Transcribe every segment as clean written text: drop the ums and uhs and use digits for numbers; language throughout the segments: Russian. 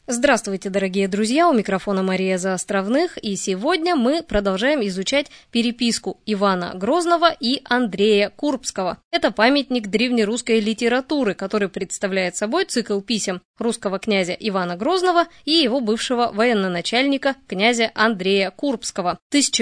Здравствуйте, дорогие друзья, у микрофона Мария Заостровных, и сегодня мы продолжаем изучать переписку Ивана Грозного и Андрея Курбского. Это памятник древнерусской литературы, который представляет собой цикл писем русского князя Ивана Грозного и его бывшего военачальника князя Андрея Курбского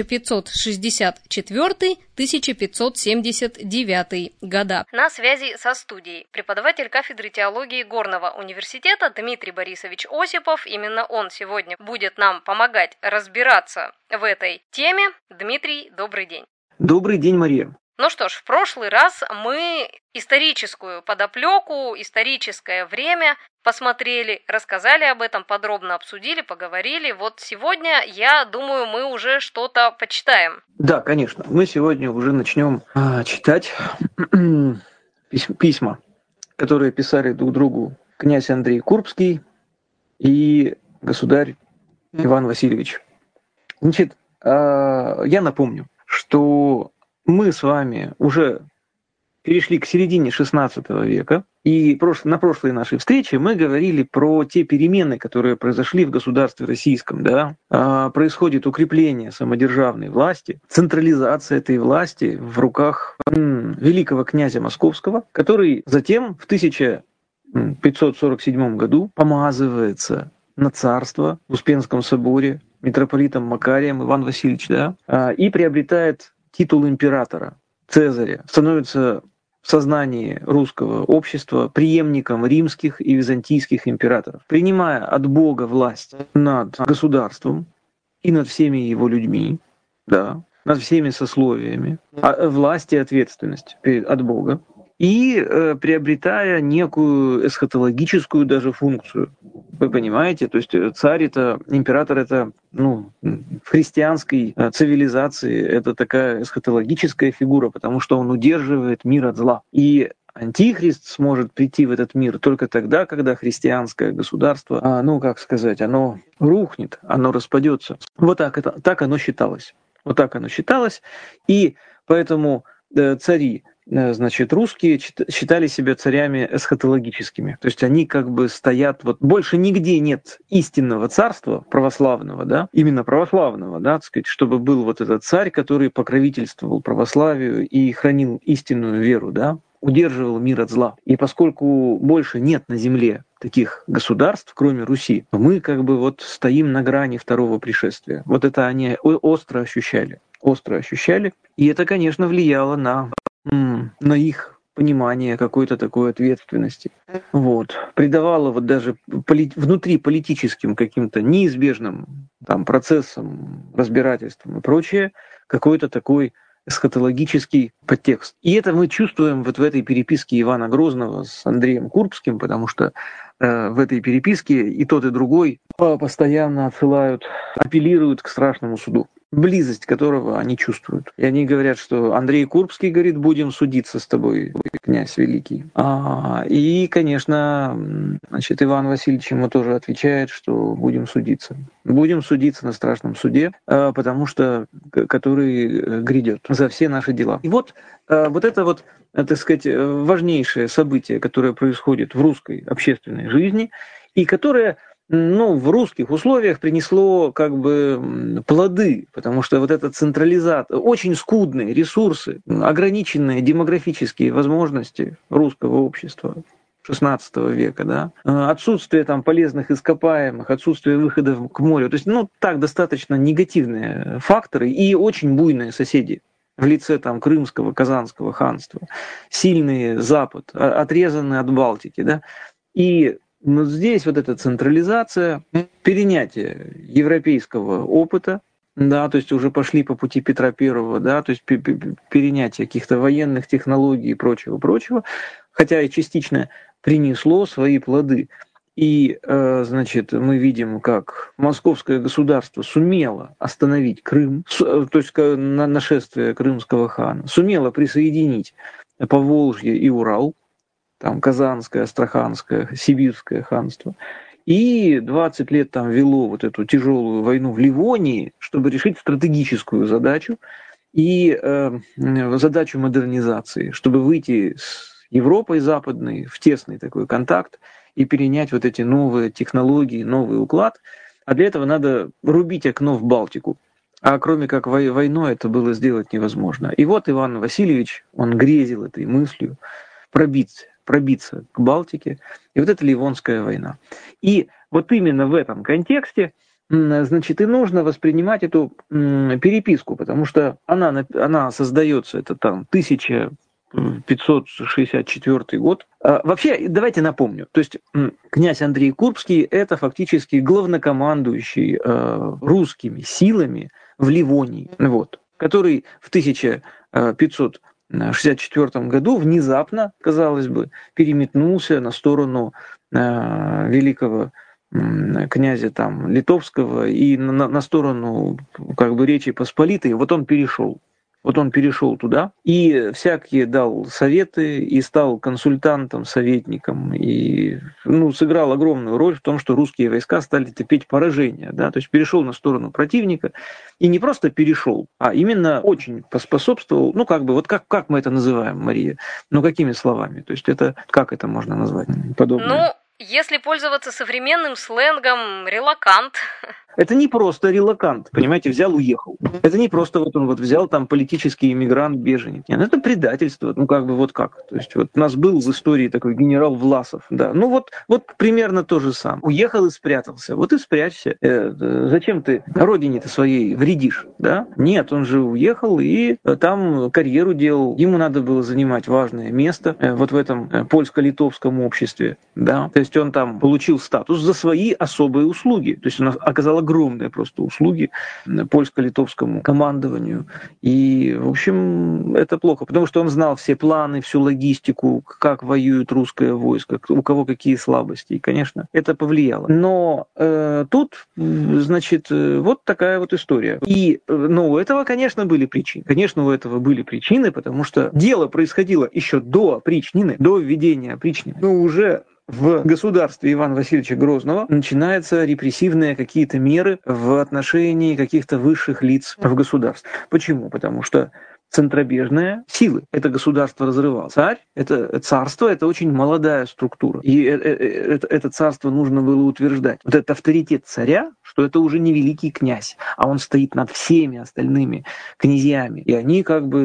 1564-1579 года. На связи со студией преподаватель кафедры теологии Горного университета Дмитрий Борисович Осипов. Именно он сегодня будет нам помогать разбираться в этой теме. Дмитрий, добрый день. Добрый день, Мария. Ну что ж, в прошлый раз мы историческую подоплеку, историческое время посмотрели, рассказали об этом, подробно обсудили, поговорили. Вот сегодня, я думаю, мы уже что-то почитаем. Да, конечно. Мы сегодня уже начнем читать письма, которые писали друг другу князь Андрей Курбский и государь Иван Васильевич. Значит, я напомню, что мы с вами уже перешли к середине XVI века, и на прошлой нашей встрече мы говорили про те перемены, которые произошли в государстве российском. Да? Происходит укрепление самодержавной власти, централизация этой власти в руках великого князя Московского, который затем в 1547 году помазывается на царство в Успенском соборе митрополитом Макарием Иван Васильевич, да, и приобретает титул императора, Цезаря, становится в сознании русского общества преемником римских и византийских императоров, принимая от Бога власть над государством и над всеми его людьми, да, над всеми сословиями, власть и ответственность от Бога, и приобретая некую эсхатологическую даже функцию. Вы понимаете? То есть царь это, император это, в христианской цивилизации это такая эсхатологическая фигура, потому что он удерживает мир от зла. И антихрист сможет прийти в этот мир только тогда, когда христианское государство, оно рухнет, оно распадется. Вот так оно считалось. Вот так оно считалось. И поэтому цари, русские считали себя царями эсхатологическими. То есть они как бы стоят, больше нигде нет истинного царства православного, да, именно православного, да, так сказать, чтобы был вот этот царь, который покровительствовал православию и хранил истинную веру, да, удерживал мир от зла. И поскольку больше нет на земле таких государств, кроме Руси, то мы как бы стоим на грани второго пришествия. Вот это они остро ощущали. И это, конечно, влияло на их понимание какой-то такой ответственности. Придавало даже внутриполитическим каким-то неизбежным процессам, разбирательствам и прочее какой-то такой эсхатологический подтекст. И это мы чувствуем в этой переписке Ивана Грозного с Андреем Курбским, потому что в этой переписке и тот, и другой постоянно апеллируют к страшному суду, близость которого они чувствуют. И они говорят, что Андрей Курбский говорит: будем судиться с тобой, князь великий. И, конечно, Иван Васильевич ему тоже отвечает, что будем судиться. Будем судиться на страшном суде, потому что который грядет за все наши дела. И это так сказать, важнейшее событие, которое происходит в русской общественной жизни, и которое в русских условиях принесло плоды, потому что эта централизация, очень скудные ресурсы, ограниченные демографические возможности русского общества XVI века, да, отсутствие полезных ископаемых, отсутствие выходов к морю, то есть достаточно негативные факторы и очень буйные соседи в лице Крымского, Казанского ханства, сильный Запад, отрезанный от Балтики, да, и здесь эта централизация, перенятие европейского опыта, да, то есть уже пошли по пути Петра I, да, то есть перенятие каких-то военных технологий и прочего, хотя и частично принесло свои плоды. И, мы видим, как московское государство сумело остановить Крым, то есть нашествие крымского хана, сумело присоединить Поволжье и Урал, Казанское, Астраханское, Сибирское ханство. И 20 лет вело эту тяжелую войну в Ливонии, чтобы решить стратегическую задачу и задачу модернизации, чтобы выйти с Европой западной в тесный такой контакт и перенять вот эти новые технологии, новый уклад. А для этого надо рубить окно в Балтику. А кроме как войной это было сделать невозможно. И вот Иван Васильевич, он грезил этой мыслью пробиться к Балтике. И вот это Ливонская война. И вот именно в этом контексте, значит, и нужно воспринимать эту переписку, потому что она создается, это там 1564 год. Вообще, давайте напомню, то есть князь Андрей Курбский – это фактически главнокомандующий русскими силами в Ливонии, вот, который в 1564 году внезапно, казалось бы, переметнулся на сторону великого князя там Литовского и на сторону как бы Речи Посполитой. Вот он перешел туда и всякие дал советы, и стал консультантом, советником, и сыграл огромную роль в том, что русские войска стали терпеть поражение. Да? То есть перешел на сторону противника, и не просто перешел, а именно очень поспособствовал, как мы это называем, Мария? Какими словами? То есть это, как это можно назвать? Подобное? Если пользоваться современным сленгом, релакант. Это не просто релакант, понимаете, взял, уехал. Это не просто он взял там политический иммигрант, беженец. Нет, это предательство, как. То есть вот у нас был в истории такой генерал Власов, да. Вот примерно то же самое. Уехал и спрятался. Вот и спрячься. Зачем ты родине-то своей вредишь, да? Нет, он же уехал и там карьеру делал. Ему надо было занимать важное место вот в этом польско-литовском обществе, да. То есть он там получил статус за свои особые услуги. То есть он оказал огромные просто услуги польско-литовскому командованию. И, в общем, это плохо, потому что он знал все планы, всю логистику, как воюет русское войско, у кого какие слабости. И, конечно, это повлияло. Но тут, значит, вот такая вот история. И, у этого, конечно, были причины. Конечно, у этого были причины, потому что дело происходило еще до опричнины, до введения опричнины. Уже в государстве Ивана Васильевича Грозного начинаются репрессивные какие-то меры в отношении каких-то высших лиц в государстве. Почему? Потому что центробежные силы это государство разрывало. Царство – это очень молодая структура. И это царство нужно было утверждать. Вот этот авторитет царя, что это уже не великий князь, а он стоит над всеми остальными князьями. И они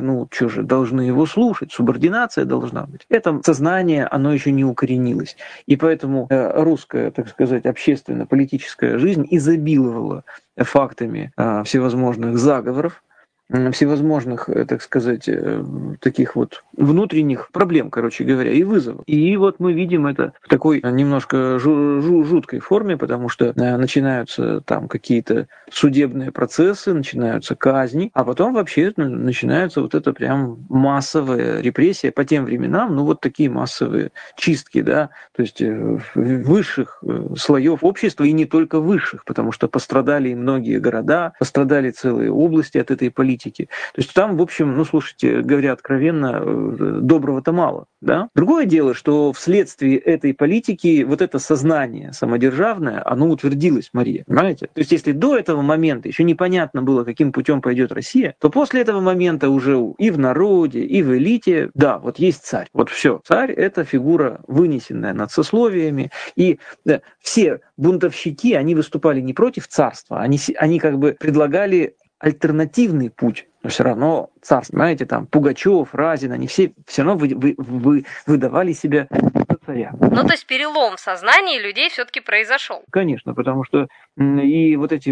должны его слушать, субординация должна быть. Это сознание, оно еще не укоренилось. И поэтому русская, так сказать, общественно-политическая жизнь изобиловала фактами всевозможных заговоров, всевозможных, так сказать, таких вот внутренних проблем, короче говоря, и вызовов. И вот мы видим это в такой немножко жуткой форме, потому что начинаются там какие-то судебные процессы, начинаются казни, а потом вообще начинается вот это прям массовая репрессия по тем временам, вот такие массовые чистки, да, то есть высших слоев общества и не только высших, потому что пострадали и многие города, пострадали целые области от этой политики. То есть там, в общем, слушайте, говоря откровенно, доброго-то мало. Да? Другое дело, что вследствие этой политики вот это сознание самодержавное, оно утвердилось, Мария, понимаете? То есть если до этого момента еще непонятно было, каким путем пойдет Россия, то после этого момента уже и в народе, и в элите, да, вот есть царь. Вот все. Царь – это фигура, вынесенная над сословиями, и все бунтовщики, они выступали не против царства, они как бы предлагали альтернативный путь, но все равно царство, знаете, там Пугачев, Разин, они все равно выдавали себя за царя. То есть перелом в сознании людей все-таки произошел. Конечно, потому что и эти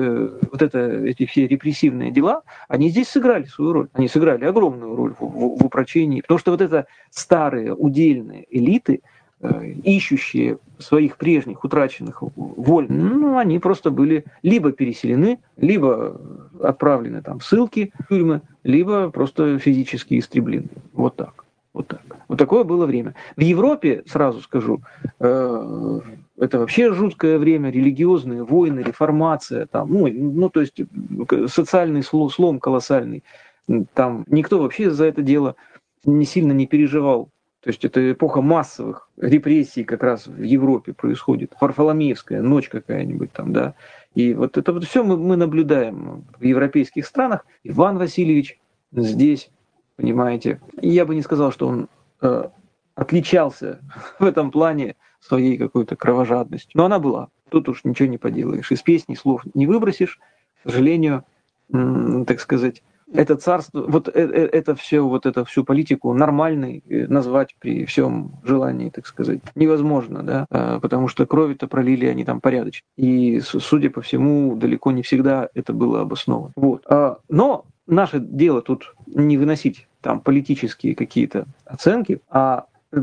все репрессивные дела, они здесь сыграли свою роль. Они сыграли огромную роль в упрочении, потому что вот это старые удельные элиты, ищущие своих прежних утраченных воль, они просто были либо переселены, либо отправлены там в ссылки, в тюрьмы, либо просто физически истреблены. Вот так. Вот такое было время. В Европе, сразу скажу, это вообще жуткое время, религиозные войны, реформация, там, то есть социальный слом колоссальный. Там никто вообще за это дело не сильно не переживал. То есть это эпоха массовых репрессий как раз в Европе происходит. Варфоломеевская ночь какая-нибудь там, да. И вот это вот все мы наблюдаем в европейских странах. Иван Васильевич здесь, понимаете, я бы не сказал, что он отличался в этом плане своей какой-то кровожадностью. Но она была. Тут уж ничего не поделаешь. Из песни слов не выбросишь. К сожалению, так сказать, это царство, это все, эту всю политику нормальной назвать при всем желании, так сказать, невозможно, да, потому что крови-то пролили они там порядочно. И, судя по всему, далеко не всегда это было обосновано. Вот. Но наше дело тут не выносить там политические какие-то оценки, а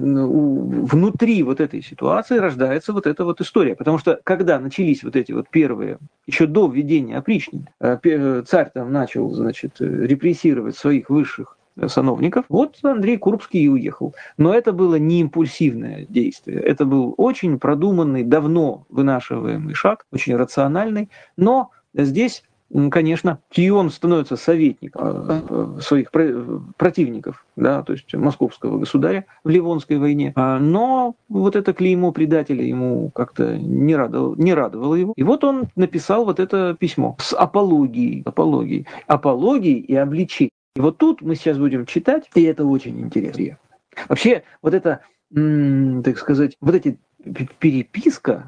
внутри вот этой ситуации рождается вот эта вот история. Потому что когда начались вот эти вот первые, еще до введения опричнины, царь там начал, значит, репрессировать своих высших сановников, вот Андрей Курбский и уехал. Но это было не импульсивное действие, это был очень продуманный, давно вынашиваемый шаг, очень рациональный, но здесь, конечно, он становится советником своих противников, да, то есть московского государя в Ливонской войне, но вот это клеймо предателя ему как-то не радовало его. И вот он написал вот это письмо с апологией и обличением. И вот тут мы сейчас будем читать, и это очень интересно. Вообще, вот это, так сказать, вот эти переписка,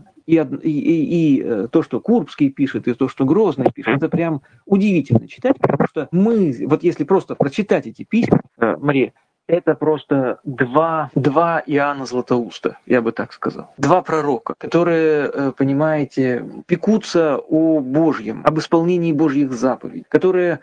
и то, что Курбский пишет, и то, что Грозный пишет, это прям удивительно читать, потому что мы, вот если просто прочитать эти письма, Мария, это просто два Иоанна Златоуста, я бы так сказал. Два пророка, которые, понимаете, пекутся о Божьем, об исполнении Божьих заповедей, которые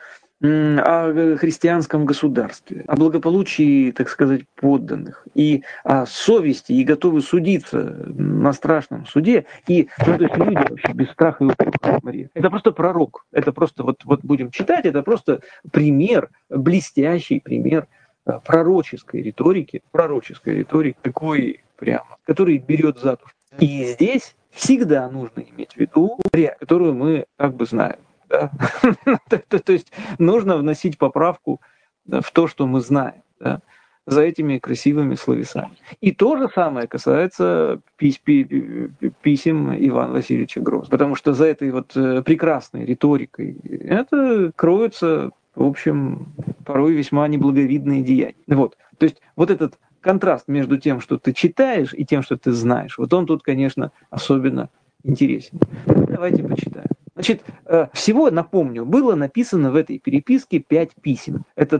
о христианском государстве, о благополучии, так сказать, подданных, и о совести, и готовы судиться на страшном суде, и то есть люди вообще без страха и упрека, Мария. Это просто пророк, это просто, вот будем читать, это просто пример, блестящий пример пророческой риторики, такой прямо, который берет за душу. И здесь всегда нужно иметь в виду, которую мы как бы знаем. Да? То есть нужно вносить поправку в то, что мы знаем, да? За этими красивыми словесами. И то же самое касается писем Ивана Васильевича Грозного. Потому что за этой вот прекрасной риторикой это кроются, в общем, порой весьма неблаговидные деяния. Вот. То есть вот этот контраст между тем, что ты читаешь, и тем, что ты знаешь, вот он тут, конечно, особенно интересен. Давайте почитаем. Значит, всего, напомню, было написано в этой переписке 5 писем. Это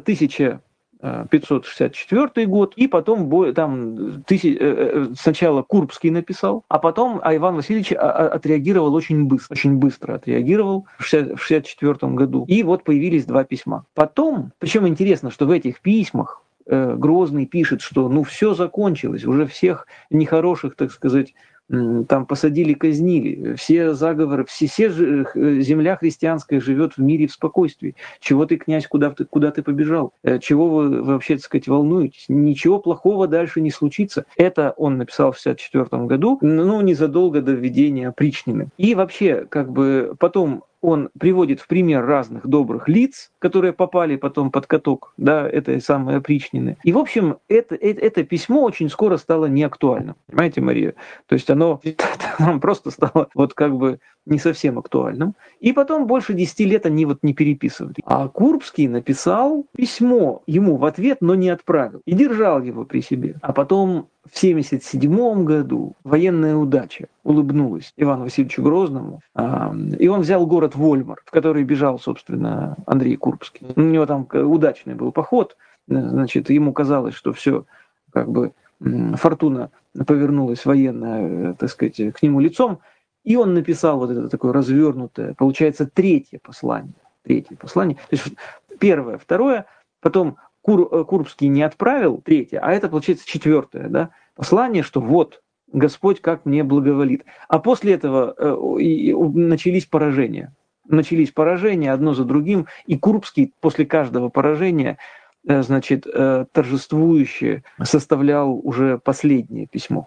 1564 год, и потом там сначала Курбский написал, а потом Иван Васильевич отреагировал очень быстро отреагировал в 1964 году. И вот появились 2 письма. Потом, причем интересно, что в этих письмах Грозный пишет, что все закончилось, уже всех нехороших, так сказать, там посадили, казнили, все заговоры, все земля христианская живет в мире, в спокойствии. Чего ты, князь, куда ты побежал? Чего вы вообще, так сказать, волнуетесь? Ничего плохого дальше не случится. Это он написал в 1964 году, незадолго до введения опричнины. И вообще, как бы потом он приводит в пример разных добрых лиц, которые попали потом под каток, да, этой самой опричнины. И, в общем, это письмо очень скоро стало неактуальным. Понимаете, Мария? То есть оно просто стало вот как бы не совсем актуальным. И потом больше 10 лет они вот не переписывали. А Курбский написал письмо ему в ответ, но не отправил. И держал его при себе. А потом в 1977 году военная удача улыбнулась Ивану Васильевичу Грозному, и он взял город Вольмар, в который бежал, собственно, Андрей Курбский. У него там удачный был поход, значит, ему казалось, что все, как бы, фортуна повернулась военная, так сказать, к нему лицом, и он написал вот это такое развернутое, получается, третье послание. То есть первое, второе, потом Курбский не отправил третье, а это, получается, четвертое, да, послание, что вот Господь как мне благоволит. А после этого начались поражения. Одно за другим, и Курбский после каждого поражения, значит, торжествующе составлял уже последнее письмо.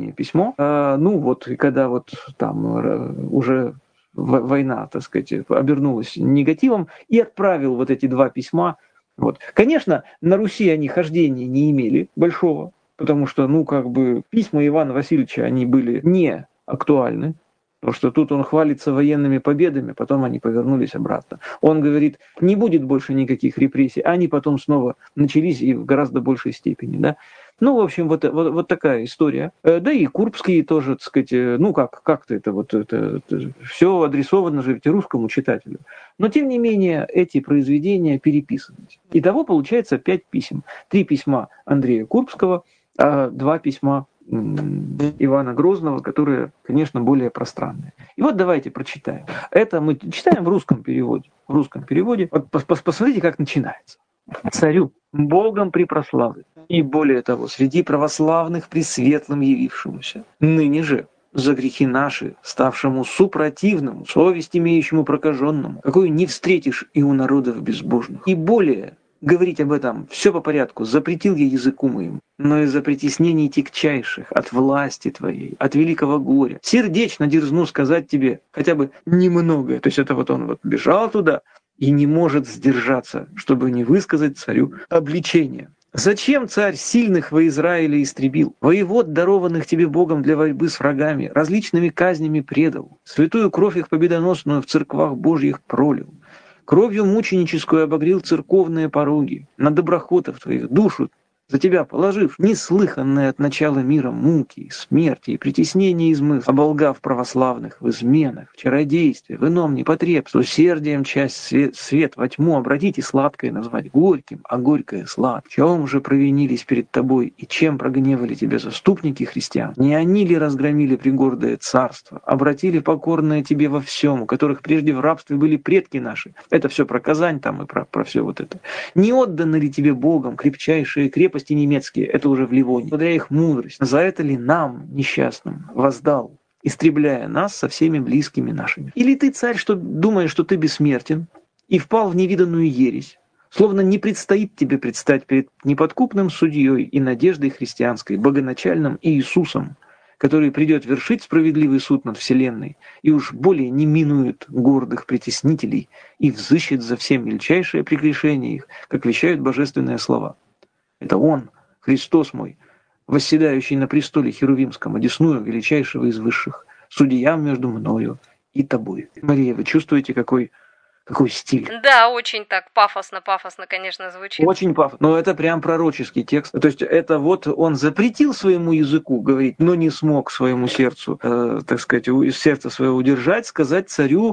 И когда вот там уже война, так сказать, обернулась негативом, и отправил вот эти 2 письма. Вот. Конечно, на Руси они хождения не имели большого, потому что, как бы, письма Ивана Васильевича, они были не актуальны Потому что тут он хвалится военными победами, потом они повернулись обратно. Он говорит, не будет больше никаких репрессий, они потом снова начались и в гораздо большей степени. Да? Ну, в общем, вот такая история. Да и Курбский тоже, так сказать, ну как-то это все адресовано же ведь русскому читателю. Но, тем не менее, эти произведения переписывались. Итого получается 5 писем. 3 письма Андрея Курбского, 2 письма Ивана Грозного, которые, конечно, более пространные. И вот давайте прочитаем. Это мы читаем в русском переводе. В русском переводе. Вот посмотрите, как начинается. Царю, Богом припрославлен, и более того, среди православных пресветлым явившемуся, ныне же за грехи наши, ставшему супротивному, совесть имеющему прокаженному, какую не встретишь и у народов безбожных. И более говорить об этом все по порядку, запретил я языку моему, но из-за притеснений тягчайших, от власти твоей, от великого горя, сердечно дерзну сказать тебе хотя бы немногое. То есть это вот он вот бежал туда и не может сдержаться, чтобы не высказать царю обличение. Зачем царь сильных во Израиле истребил, воевод, дарованных тебе Богом для борьбы с врагами, различными казнями предал, святую кровь их победоносную в церквах Божьих пролил, кровью мученическую обогрел церковные пороги, на доброхотов твоих душу за тебя положив неслыханные от начала мира муки, смерти и притеснения измыв, оболгав православных в изменах, в чародействе, в ином непотребстве, усердием часть свет во тьму обратить и сладкое назвать горьким, а горькое сладким. В чем же провинились перед тобой и чем прогневали тебя заступники христиан? Не они ли разгромили пригордое царство, обратили покорное тебе во всем, у которых прежде в рабстве были предки наши? Это все про Казань там и про все вот это. Не отданы ли тебе Богом крепчайшие крепости немецкие, это уже в Ливоне, благодаря их мудрость, за это ли нам, несчастным, воздал, истребляя нас со всеми близкими нашими? Или ты, царь, что думаешь, что ты бессмертен и впал в невиданную ересь, словно не предстоит тебе предстать перед неподкупным судьей и надеждой христианской, богоначальным Иисусом, который придет вершить справедливый суд над вселенной и уж более не минует гордых притеснителей и взыщет за все мельчайшие прегрешения их, как вещают божественные слова. Это Он, Христос мой, восседающий на престоле Херувимском, одесную величайшего из высших, судья между мною и тобой. Мария, вы чувствуете, какой стиль? Да, очень так пафосно, конечно, звучит. Очень пафосно. Но это прям пророческий текст. То есть это вот он запретил своему языку говорить, но не смог своему сердцу, так сказать, из сердца своего удержать, сказать царю,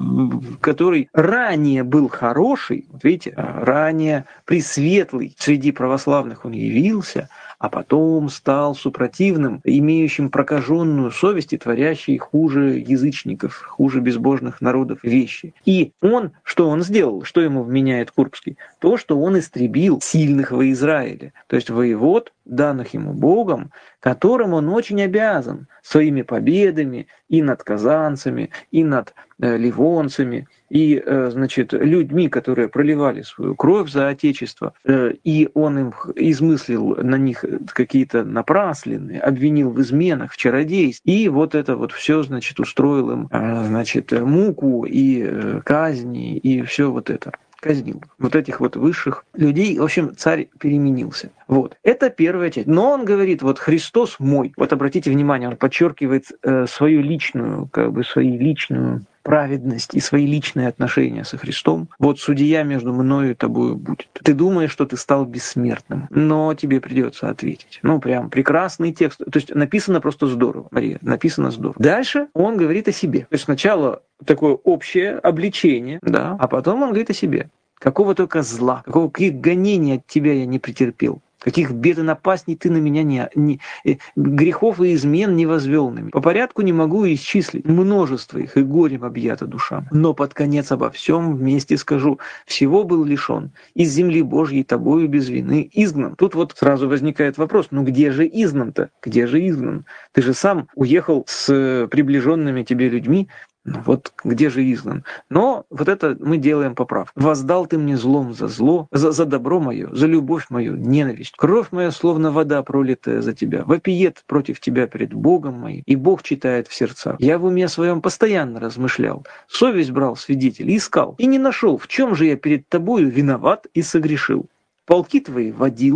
который ранее был хороший, вот видите, ранее пресветлый, среди православных он явился, а потом стал супротивным, имеющим прокаженную совесть и творящий хуже язычников, хуже безбожных народов вещи. И он, что он сделал, что ему вменяет Курбский? То, что он истребил сильных во Израиле, то есть воевод, данных ему Богом, которым он очень обязан своими победами и над казанцами, и над ливонцами, и, значит, людьми, которые проливали свою кровь за Отечество, и он им измыслил на них какие-то напраслины, обвинил в изменах, в чародействе, и вот это вот все, значит, устроил им, значит, муку и казни, и все вот это. Казнил вот этих вот высших людей. В общем, царь переменился. Вот. Это первая часть. Но он говорит, вот Христос мой. Вот обратите внимание, он подчеркивает свою личную праведность и свои личные отношения со Христом. Вот судья между мною и тобою будет. Ты думаешь, что ты стал бессмертным, но тебе придется ответить. Ну, прям прекрасный текст. То есть написано просто здорово, Мария, написано здорово. Дальше он говорит о себе. То есть сначала такое общее обличение, да, а потом он говорит о себе. Какого только зла, каких гонений от тебя я не претерпел. Каких бед и напастей ты на меня грехов и измен не возвел на меня. По порядку не могу исчислить. Множество их, и горем объята душа. Но под конец обо всем вместе скажу. Всего был лишен. Из земли Божьей тобою без вины изгнан. Тут вот сразу возникает вопрос, ну где же изгнан-то? Где же изгнан? Ты же сам уехал с приближенными тебе людьми. Ну вот где же изгнан? Но вот это мы делаем поправку. Воздал ты мне злом за зло, за добро мое, за любовь мою, ненависть. Кровь моя, словно вода, пролитая за тебя, вопиет против тебя перед Богом моим, и Бог читает в сердцах. Я в уме своем постоянно размышлял, совесть брал свидетелей, искал, и не нашел, в чем же я перед тобою виноват и согрешил. Полки твои водил,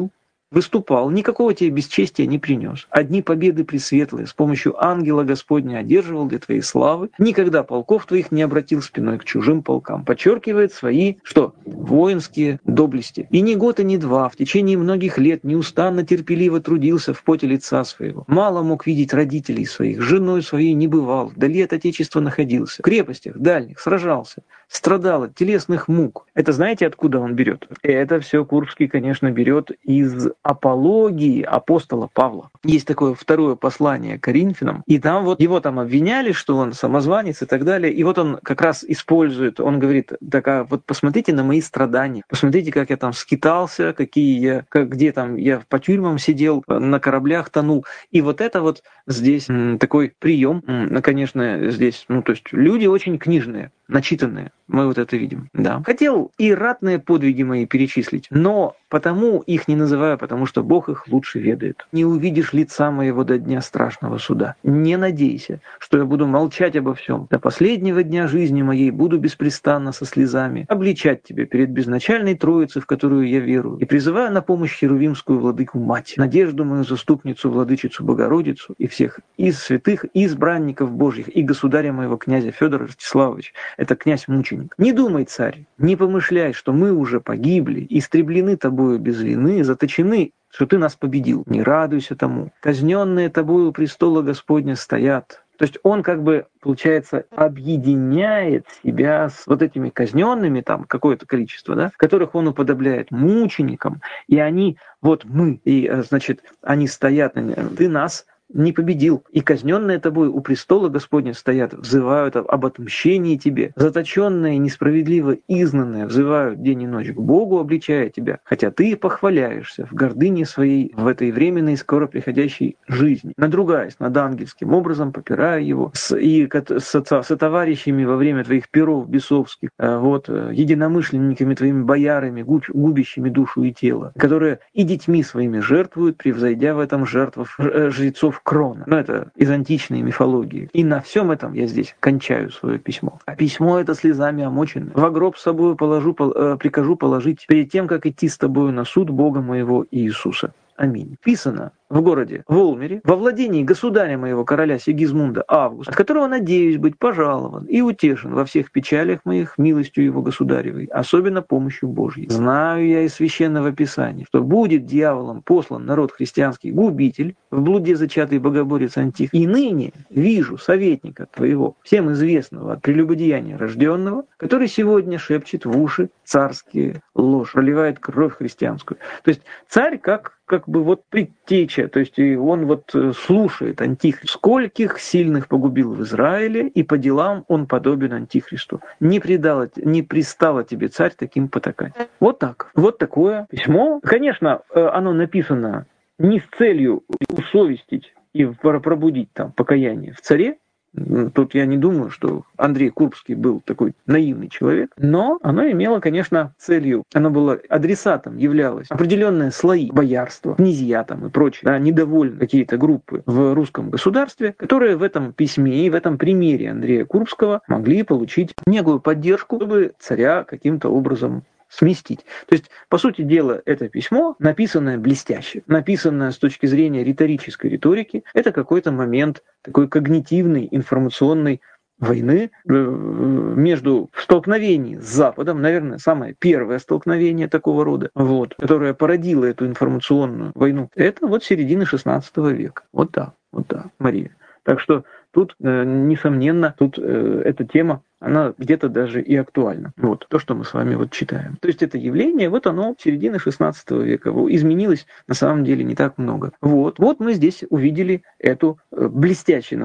выступал, никакого тебе бесчестия не принес. Одни победы пресветлые, с помощью ангела Господня одерживал для твоей славы, никогда полков твоих не обратил спиной к чужим полкам. Подчеркивает свои, что? Воинские доблести. И ни год, и ни два, в течение многих лет неустанно терпеливо трудился в поте лица своего. Мало мог видеть родителей своих, женой своей не бывал, вдали от Отечества находился, в крепостях дальних сражался, страдал от телесных мук. Это знаете, откуда он берет? Это все Курбский, конечно, берет из апологии апостола Павла. Есть такое второе послание к Коринфянам, и там вот его там обвиняли, что он самозванец и так далее, и вот он как раз использует, он говорит, так а вот посмотрите на мои страдания, посмотрите, как я там скитался, где там я по тюрьмам сидел, на кораблях тонул, и вот это вот здесь такой прием, конечно, здесь, то есть люди очень книжные, начитанные, мы вот это видим, да. Хотел и ратные подвиги мои перечислить, но потому их не называю, потому что Бог их лучше ведает. Не увидишь лица моего до дня страшного суда. Не надейся, что я буду молчать обо всем. До последнего дня жизни моей буду беспрестанно со слезами обличать тебя перед безначальной Троицей, в которую я верую, и призываю на помощь Херувимскую владыку Мать, надежду мою заступницу, владычицу Богородицу и всех из святых избранников Божьих, и государя моего князя Федора Ростиславовича. Это князь-мученик. Не думай, царь, не помышляй, что мы уже погибли, истреблены тобою без вины, заточены, что ты нас победил. Не радуйся тому. Казненные тобою у престола Господня стоят. То есть он получается, объединяет себя с вот этими казненными, там какое-то количество, да, которых он уподобляет мученикам, и они, они стоят, ты нас не победил, и казненные тобой у престола Господня стоят, взывают об отмщении тебе, заточенные, несправедливо изгнанные, взывают день и ночь к Богу, обличая тебя, хотя ты похваляешься в гордыне своей в этой временной скоро приходящей жизни, надругаясь над ангельским образом, попирая его, и со товарищами во время твоих перов бесовских, единомышленниками твоими боярами, губящими душу и тело, которые и детьми своими жертвуют, превзойдя в этом жертвах жрецов Крона. Это из античной мифологии. И на всем этом я здесь кончаю свое письмо. А письмо это слезами омочено. Во гроб с собою прикажу положить перед тем, как идти с тобою на суд Бога моего Иисуса. Аминь. Писано в городе Волмере, во владении государя моего короля Сигизмунда Августа, от которого надеюсь быть пожалован и утешен во всех печалях моих милостью его государевой, особенно помощью Божьей. Знаю я из Священного Писания, что будет дьяволом послан народ христианский губитель, в блуде зачатый богоборец Антих, и ныне вижу советника твоего, всем известного от прелюбодеяния рожденного, который сегодня шепчет в уши царские ложь, проливает кровь христианскую. То есть царь как предтеча, то есть он слушает Антихриста. Скольких сильных погубил в Израиле, и по делам он подобен Антихристу. Не пристало тебе, царь, таким потакать. Вот так. Вот такое письмо. Конечно, оно написано не с целью усовестить и пробудить там покаяние в царе. Тут я не думаю, что Андрей Курбский был такой наивный человек, но оно имело, конечно, целью, оно было адресатом, являлось определенные слои боярства, князья там и прочее, недовольные какие-то группы в русском государстве, которые в этом письме и в этом примере Андрея Курбского могли получить некую поддержку, чтобы царя каким-то образом сместить. То есть, по сути дела, это письмо, написанное блестяще, написанное с точки зрения риторической риторики, это какой-то момент такой когнитивной, информационной войны между столкновением с Западом, наверное, самое первое столкновение такого рода, которое породило эту информационную войну, это середины XVI века. Вот так, Мария. Так что тут, несомненно, эта тема, она где-то даже и актуальна. То, что мы с вами читаем. То есть это явление, оно середины XVI века. Изменилось на самом деле не так много. Вот мы здесь увидели эту блестящую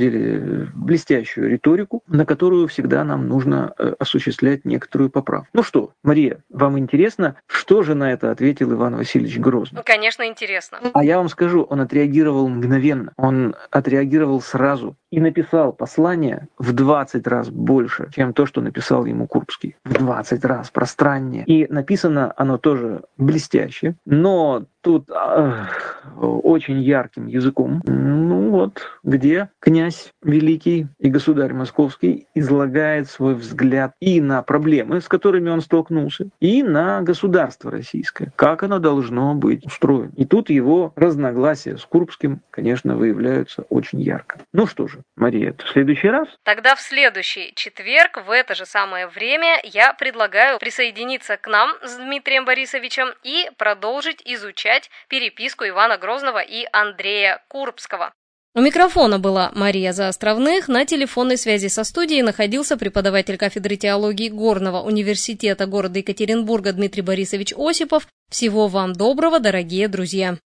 риторику, на которую всегда нам нужно осуществлять некоторую поправку. Ну что, Мария, вам интересно, что же на это ответил Иван Васильевич Грозный? Конечно, интересно. А я вам скажу, он отреагировал мгновенно, он отреагировал сразу и написал послание в 20 раз больше, чем то, что написал ему Курбский. В 20 раз пространнее. И написано оно тоже блестяще, но тут очень ярким языком. Где князь Великий и государь Московский излагает свой взгляд и на проблемы, с которыми он столкнулся, и на государство российское, как оно должно быть устроено. И тут его разногласия с Курбским, конечно, выявляются очень ярко. Ну что же, Мария, в следующий раз? Тогда в следующий четверг в это же самое время я предлагаю присоединиться к нам с Дмитрием Борисовичем и продолжить изучать переписку Ивана Грозного и Андрея Курбского. У микрофона была Мария Заостровных, на телефонной связи со студией находился преподаватель кафедры теологии Горного университета города Екатеринбурга Дмитрий Борисович Осипов. Всего вам доброго, дорогие друзья!